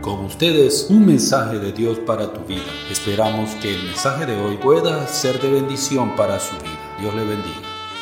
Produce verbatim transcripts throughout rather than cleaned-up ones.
Con ustedes, un mensaje de Dios para tu vida. Esperamos que el mensaje de hoy pueda ser de bendición para su vida. Dios le bendiga.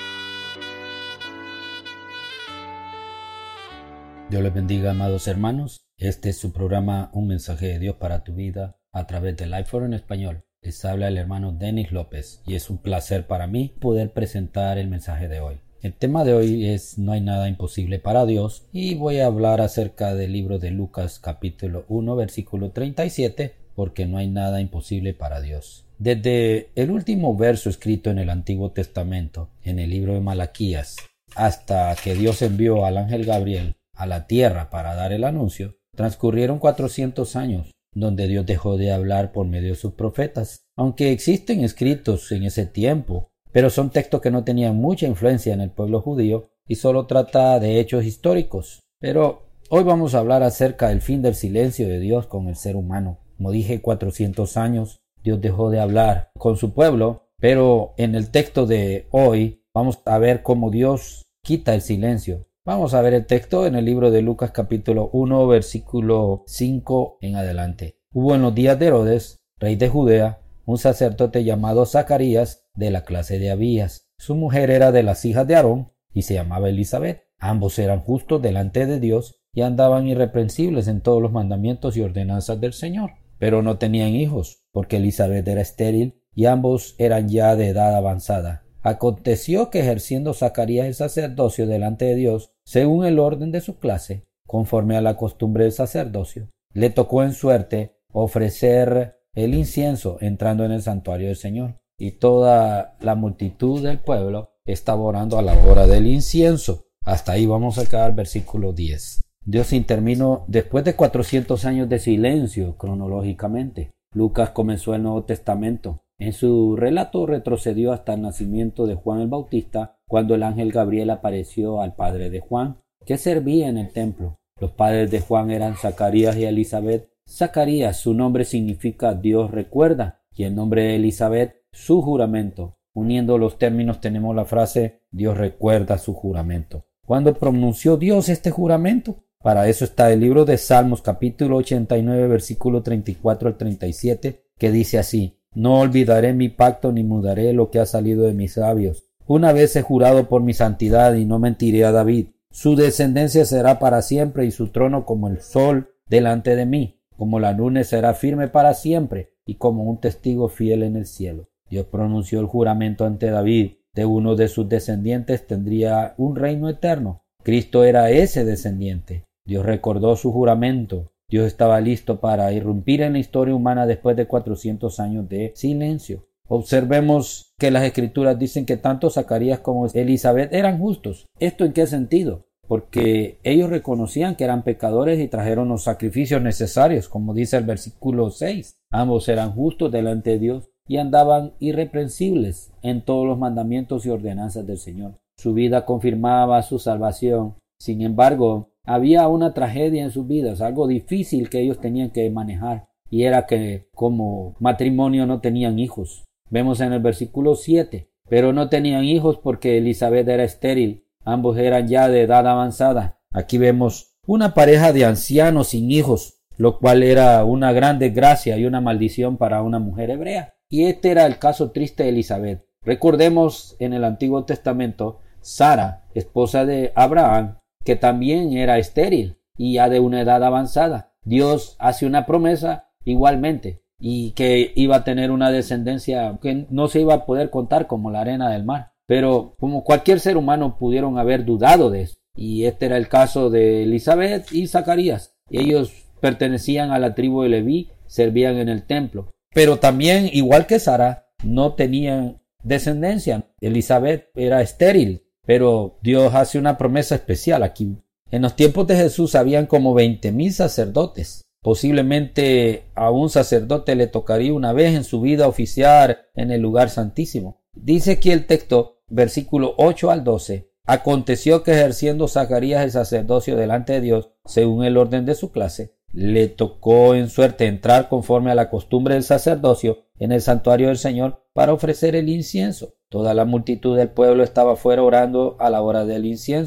Dios les bendiga, amados hermanos. Este es su programa Un mensaje de Dios para tu vida a través de Lifeforce en español. Les habla el hermano Denis López y es un placer para mí poder presentar el mensaje de hoy. El tema de hoy es No hay nada imposible para Dios y voy a hablar acerca del libro de Lucas capítulo uno versículo treinta y siete, porque no hay nada imposible para Dios. Desde el último verso escrito en el Antiguo Testamento, en el libro de Malaquías, hasta que Dios envió al ángel Gabriel a la tierra para dar el anuncio, transcurrieron cuatrocientos años, donde Dios dejó de hablar por medio de sus profetas. Aunque existen escritos en ese tiempo, pero son textos que no tenían mucha influencia en el pueblo judío y solo trata de hechos históricos. Pero hoy vamos a hablar acerca del fin del silencio de Dios con el ser humano. Como dije, cuatrocientos años Dios dejó de hablar con su pueblo, pero en el texto de hoy vamos a ver cómo Dios quita el silencio. Vamos a ver el texto en el libro de Lucas capítulo uno versículo cinco en adelante. Hubo en los días de Herodes, rey de Judea, un sacerdote llamado Zacarías, de la clase de Abías. Su mujer era de las hijas de Aarón y se llamaba Elizabeth. Ambos eran justos delante de Dios y andaban irreprensibles en todos los mandamientos y ordenanzas del Señor. Pero no tenían hijos, porque Elizabeth era estéril y ambos eran ya de edad avanzada. Aconteció que ejerciendo Zacarías el sacerdocio delante de Dios, según el orden de su clase, conforme a la costumbre del sacerdocio, le tocó en suerte ofrecer el incienso entrando en el santuario del Señor. Y toda la multitud del pueblo estaba orando a la hora del incienso. Hasta ahí vamos a quedar versículo diez. Dios intervino después de cuatrocientos años de silencio cronológicamente. Lucas comenzó el Nuevo Testamento. En su relato retrocedió hasta el nacimiento de Juan el Bautista, cuando el ángel Gabriel apareció al padre de Juan, que servía en el templo. Los padres de Juan eran Zacarías y Elizabeth. Zacarías, su nombre significa Dios recuerda, y el nombre de Elizabeth, su juramento. Uniendo los términos tenemos la frase Dios recuerda su juramento. ¿Cuándo pronunció Dios este juramento? Para eso está el libro de Salmos capítulo ochenta y nueve versículo treinta y cuatro al treinta y siete, que dice así: No olvidaré mi pacto ni mudaré lo que ha salido de mis labios. Una vez he jurado por mi santidad y no mentiré a David. Su descendencia será para siempre y su trono como el sol delante de mí. Como la luna será firme para siempre y como un testigo fiel en el cielo. Dios pronunció el juramento ante David. De uno de sus descendientes tendría un reino eterno. Cristo era ese descendiente. Dios recordó su juramento. Dios estaba listo para irrumpir en la historia humana después de cuatrocientos años de silencio. Observemos que las escrituras dicen que tanto Zacarías como Elizabeth eran justos. ¿Esto en qué sentido? Porque ellos reconocían que eran pecadores y trajeron los sacrificios necesarios, como dice el versículo seis. Ambos eran justos delante de Dios y andaban irreprensibles en todos los mandamientos y ordenanzas del Señor. Su vida confirmaba su salvación. Sin embargo, había una tragedia en sus vidas, algo difícil que ellos tenían que manejar, y era que como matrimonio no tenían hijos. Vemos en el versículo siete, pero no tenían hijos porque Elizabeth era estéril. Ambos eran ya de edad avanzada. Aquí vemos una pareja de ancianos sin hijos, lo cual era una gran desgracia y una maldición para una mujer hebrea. Y este era el caso triste de Elizabeth. Recordemos en el Antiguo Testamento, Sara, esposa de Abraham, que también era estéril y ya de una edad avanzada. Dios hace una promesa igualmente y que iba a tener una descendencia que no se iba a poder contar como la arena del mar. Pero como cualquier ser humano pudieron haber dudado de eso. Y este era el caso de Elizabeth y Zacarías. Ellos pertenecían a la tribu de Leví, servían en el templo. Pero también, igual que Sara, no tenían descendencia. Elizabeth era estéril, pero Dios hace una promesa especial aquí. En los tiempos de Jesús habían como veinte mil sacerdotes. Posiblemente a un sacerdote le tocaría una vez en su vida oficiar en el lugar santísimo. Dice aquí el texto, versículo ocho al doce. Aconteció que ejerciendo Zacarías el sacerdocio delante de Dios, según el orden de su clase, le tocó en suerte entrar conforme a la costumbre del sacerdocio en el santuario del Señor para ofrecer el incienso. Toda la multitud del pueblo estaba fuera orando a la hora del incienso.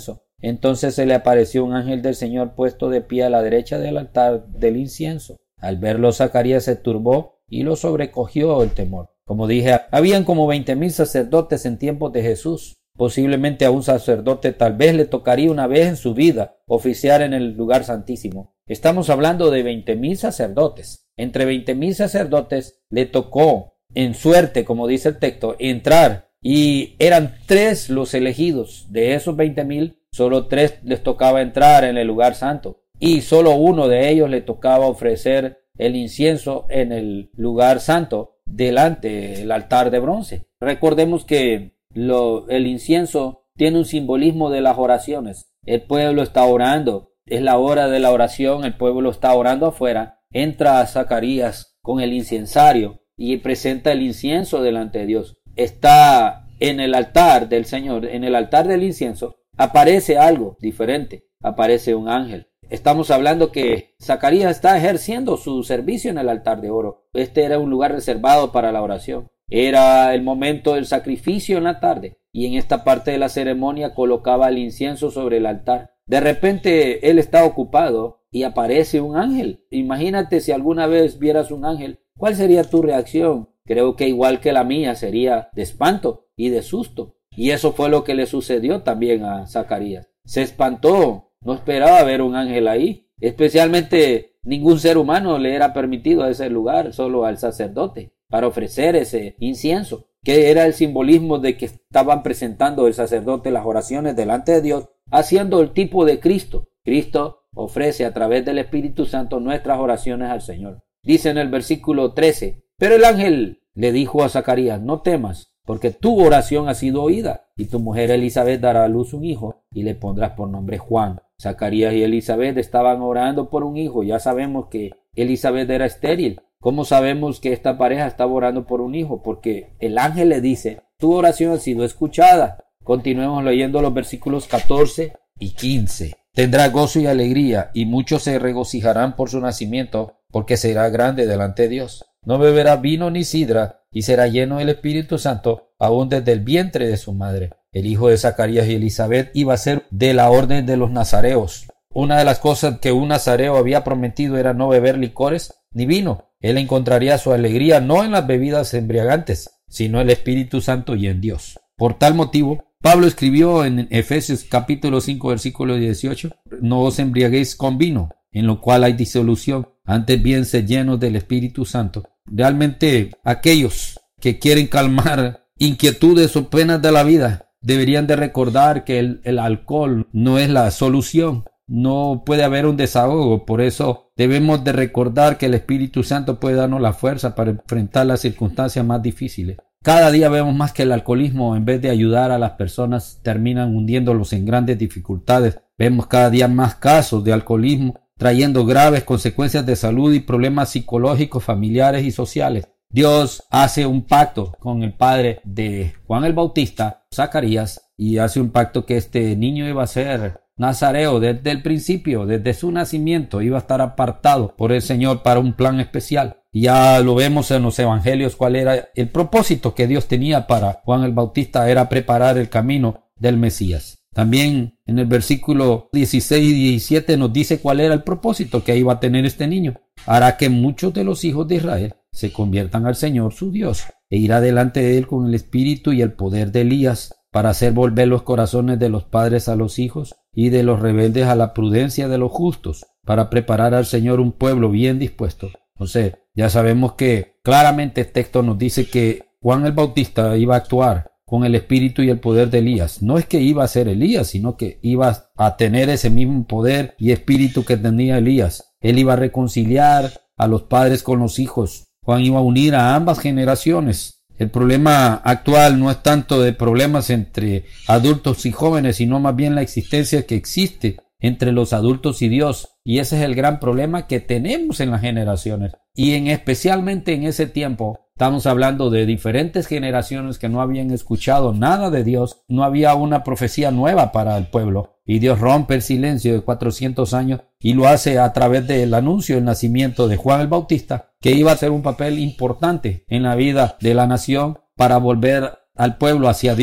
Entonces se le apareció un ángel del Señor puesto de pie a la derecha del altar del incienso. Al verlo, Zacarías se turbó y lo sobrecogió el temor. Como dije, habían como veinte mil sacerdotes en tiempos de Jesús. Posiblemente a un sacerdote tal vez le tocaría una vez en su vida oficiar en el lugar santísimo. Estamos hablando de veinte mil sacerdotes. Entre veinte mil sacerdotes le tocó, en suerte, como dice el texto, entrar, y eran tres los elegidos. De esos veinte mil, solo tres les tocaba entrar en el lugar santo, y solo uno de ellos le tocaba ofrecer el incienso en el lugar santo delante del altar de bronce. Recordemos que lo, el incienso tiene un simbolismo de las oraciones. El pueblo está orando, es la hora de la oración, el pueblo está orando afuera. Entra a Zacarías con el incensario y presenta el incienso delante de Dios. Está en el altar del Señor, en el altar del incienso, aparece algo diferente, aparece un ángel. Estamos hablando que Zacarías está ejerciendo su servicio en el altar de oro. Este era un lugar reservado para la oración. Era el momento del sacrificio en la tarde, y en esta parte de la ceremonia colocaba el incienso sobre el altar. De repente él está ocupado y aparece un ángel. Imagínate si alguna vez vieras un ángel, ¿cuál sería tu reacción? Creo que igual que la mía sería de espanto y de susto. Y eso fue lo que le sucedió también a Zacarías. Se espantó, no esperaba ver un ángel ahí. Especialmente ningún ser humano le era permitido a ese lugar, solo al sacerdote, para ofrecer ese incienso, que era el simbolismo de que estaban presentando el sacerdote las oraciones delante de Dios, haciendo el tipo de Cristo. Cristo ofrece a través del Espíritu Santo nuestras oraciones al Señor. Dice en el versículo trece, pero el ángel le dijo a Zacarías, no temas, porque tu oración ha sido oída, y tu mujer Elizabeth dará a luz un hijo, y le pondrás por nombre Juan. Zacarías y Elizabeth estaban orando por un hijo. Ya sabemos que Elizabeth era estéril. ¿Cómo sabemos que esta pareja estaba orando por un hijo? Porque el ángel le dice, tu oración ha sido escuchada. Continuemos leyendo los versículos catorce y quince. Tendrá gozo y alegría, y muchos se regocijarán por su nacimiento, porque será grande delante de Dios. No beberá vino ni sidra, y será lleno del Espíritu Santo, aún desde el vientre de su madre. El hijo de Zacarías y Elizabeth iba a ser de la orden de los nazareos. Una de las cosas que un nazareo había prometido era no beber licores ni vino. Él encontraría su alegría no en las bebidas embriagantes, sino en el Espíritu Santo y en Dios. Por tal motivo, Pablo escribió en Efesios capítulo cinco versículo dieciocho, no os embriaguéis con vino, en lo cual hay disolución, antes bien sed llenos del Espíritu Santo. Realmente aquellos que quieren calmar inquietudes o penas de la vida deberían de recordar que el, el alcohol no es la solución. No puede haber un desahogo. Por eso debemos de recordar que el Espíritu Santo puede darnos la fuerza para enfrentar las circunstancias más difíciles. Cada día vemos más que el alcoholismo, en vez de ayudar a las personas, terminan hundiéndolos en grandes dificultades. Vemos cada día más casos de alcoholismo trayendo graves consecuencias de salud y problemas psicológicos, familiares y sociales. Dios hace un pacto con el padre de Juan el Bautista, Zacarías, y hace un pacto que este niño iba a ser nazareo desde el principio, desde su nacimiento, iba a estar apartado por el Señor para un plan especial. Y ya lo vemos en los evangelios cuál era el propósito que Dios tenía para Juan el Bautista, era preparar el camino del Mesías. También en el versículo dieciséis y diecisiete nos dice cuál era el propósito que iba a tener este niño. Hará que muchos de los hijos de Israel se conviertan al Señor su Dios, e irá delante de él con el espíritu y el poder de Elías, para hacer volver los corazones de los padres a los hijos y de los rebeldes a la prudencia de los justos, para preparar al Señor un pueblo bien dispuesto. Entonces, ya sabemos que claramente el texto nos dice que Juan el Bautista iba a actuar con el espíritu y el poder de Elías. No es que iba a ser Elías, sino que iba a tener ese mismo poder y espíritu que tenía Elías. Él iba a reconciliar a los padres con los hijos. Juan iba a unir a ambas generaciones. El problema actual no es tanto de problemas entre adultos y jóvenes, sino más bien la existencia que existe entre los adultos y Dios. Y ese es el gran problema que tenemos en las generaciones. Y en especialmente en ese tiempo, estamos hablando de diferentes generaciones que no habían escuchado nada de Dios. No había una profecía nueva para el pueblo. Y Dios rompe el silencio de cuatrocientos años y lo hace a través del anuncio del nacimiento de Juan el Bautista, que iba a ser un papel importante en la vida de la nación para volver al pueblo hacia Dios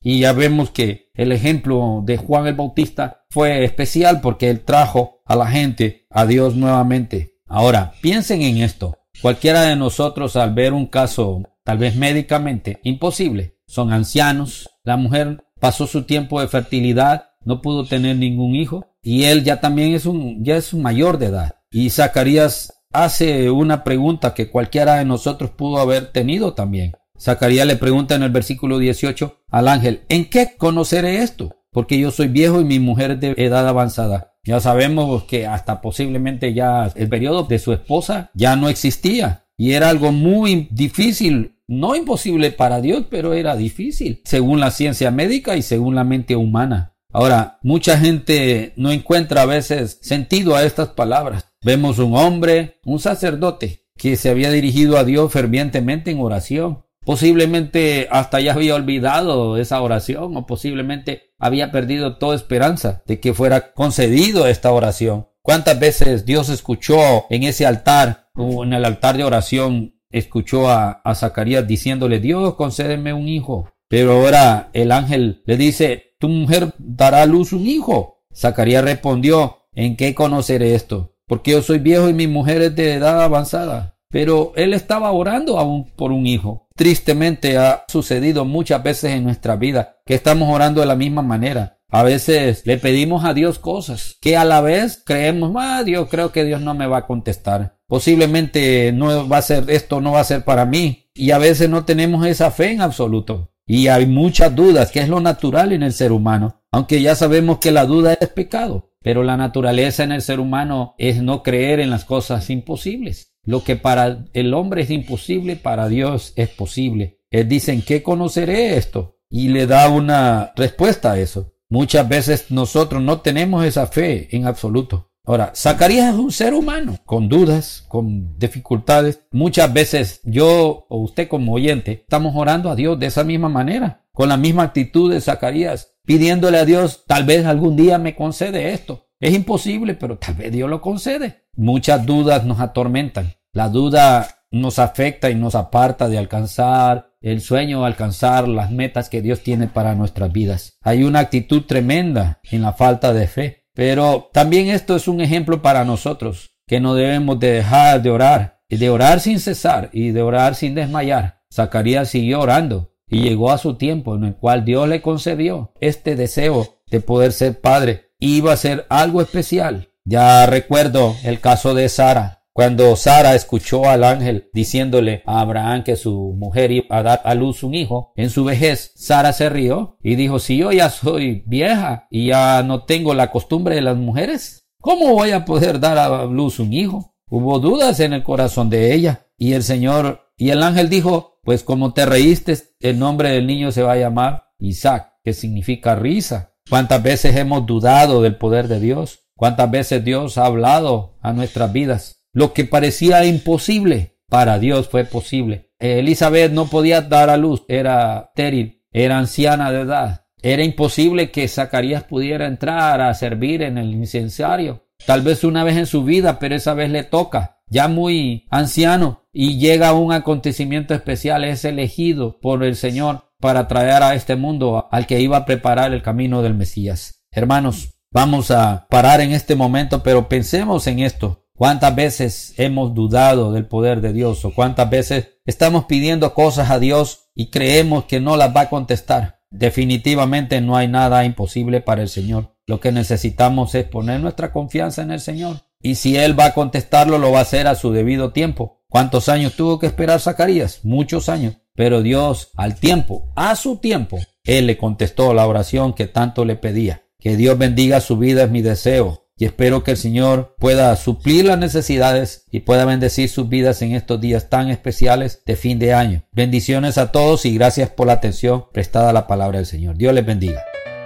Y ya vemos que el ejemplo de Juan el Bautista fue especial porque él trajo a la gente a Dios nuevamente. Ahora, piensen en esto. Cualquiera de nosotros al ver un caso, tal vez médicamente, imposible, son ancianos, la mujer pasó su tiempo de fertilidad, no pudo tener ningún hijo, y él ya también es un, ya es un mayor de edad. Y Zacarías hace una pregunta que cualquiera de nosotros pudo haber tenido también. Zacarías le pregunta en el versículo dieciocho al ángel, ¿en qué conoceré esto? Porque yo soy viejo y mi mujer es de edad avanzada. Ya sabemos que hasta posiblemente ya el periodo de su esposa ya no existía. Y era algo muy difícil, no imposible para Dios, pero era difícil, según la ciencia médica y según la mente humana. Ahora, mucha gente no encuentra a veces sentido a estas palabras. Vemos un hombre, un sacerdote, que se había dirigido a Dios fervientemente en oración. Posiblemente hasta ya había olvidado esa oración o posiblemente había perdido toda esperanza de que fuera concedido esta oración. ¿Cuántas veces Dios escuchó en ese altar o en el altar de oración, escuchó a, a Zacarías diciéndole, Dios, concédeme un hijo? Pero ahora el ángel le dice, tu mujer dará a luz un hijo. Zacarías respondió, ¿en qué conoceré esto? Porque yo soy viejo y mi mujer es de edad avanzada. Pero él estaba orando aún por un hijo. Tristemente ha sucedido muchas veces en nuestra vida que estamos orando de la misma manera. A veces le pedimos a Dios cosas que a la vez creemos, ah, Dios, creo que Dios no me va a contestar. Posiblemente no va a ser, esto no va a ser para mí. Y a veces no tenemos esa fe en absoluto. Y hay muchas dudas, que es lo natural en el ser humano. Aunque ya sabemos que la duda es pecado. Pero la naturaleza en el ser humano es no creer en las cosas imposibles. Lo que para el hombre es imposible, para Dios es posible. Él dice, ¿en qué conoceré esto? Y le da una respuesta a eso. Muchas veces nosotros no tenemos esa fe en absoluto. Ahora, Zacarías es un ser humano, con dudas, con dificultades. Muchas veces yo o usted como oyente estamos orando a Dios de esa misma manera, con la misma actitud de Zacarías, pidiéndole a Dios, tal vez algún día me concede esto. Es imposible, pero tal vez Dios lo concede. Muchas dudas nos atormentan. La duda nos afecta y nos aparta de alcanzar el sueño, alcanzar las metas que Dios tiene para nuestras vidas. Hay una actitud tremenda en la falta de fe. Pero también esto es un ejemplo para nosotros, que no debemos de dejar de orar, y de orar sin cesar y de orar sin desmayar. Zacarías siguió orando y llegó a su tiempo en el cual Dios le concedió este deseo de poder ser padre. Iba a ser algo especial. Ya recuerdo el caso de Sara. Cuando Sara escuchó al ángel diciéndole a Abraham que su mujer iba a dar a luz un hijo en su vejez, Sara se rió y dijo, si yo ya soy vieja y ya no tengo la costumbre de las mujeres, ¿cómo voy a poder dar a luz un hijo? Hubo dudas en el corazón de ella y el Señor y el ángel dijo, pues como te reíste, el nombre del niño se va a llamar Isaac, que significa risa. ¿Cuántas veces hemos dudado del poder de Dios? ¿Cuántas veces Dios ha hablado a nuestras vidas? Lo que parecía imposible, para Dios fue posible. Elizabeth no podía dar a luz, era estéril, era anciana de edad. Era imposible que Zacarías pudiera entrar a servir en el incensario. Tal vez una vez en su vida, pero esa vez le toca, ya muy anciano, y llega a un acontecimiento especial, es elegido por el Señor para traer a este mundo al que iba a preparar el camino del Mesías. Hermanos, vamos a parar en este momento, pero pensemos en esto. ¿Cuántas veces hemos dudado del poder de Dios? ¿O cuántas veces estamos pidiendo cosas a Dios y creemos que no las va a contestar? Definitivamente no hay nada imposible para el Señor. Lo que necesitamos es poner nuestra confianza en el Señor. Y si Él va a contestarlo, lo va a hacer a su debido tiempo. ¿Cuántos años tuvo que esperar Zacarías? Muchos años. Pero Dios, al tiempo, a su tiempo, Él le contestó la oración que tanto le pedía. Que Dios bendiga su vida es mi deseo. Y espero que el Señor pueda suplir las necesidades y pueda bendecir sus vidas en estos días tan especiales de fin de año. Bendiciones a todos y gracias por la atención prestada a la palabra del Señor. Dios les bendiga.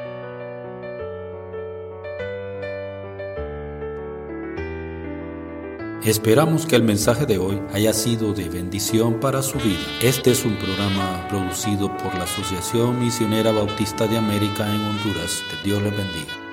Esperamos que el mensaje de hoy haya sido de bendición para su vida. Este es un programa producido por la Asociación Misionera Bautista de América en Honduras. Que Dios les bendiga.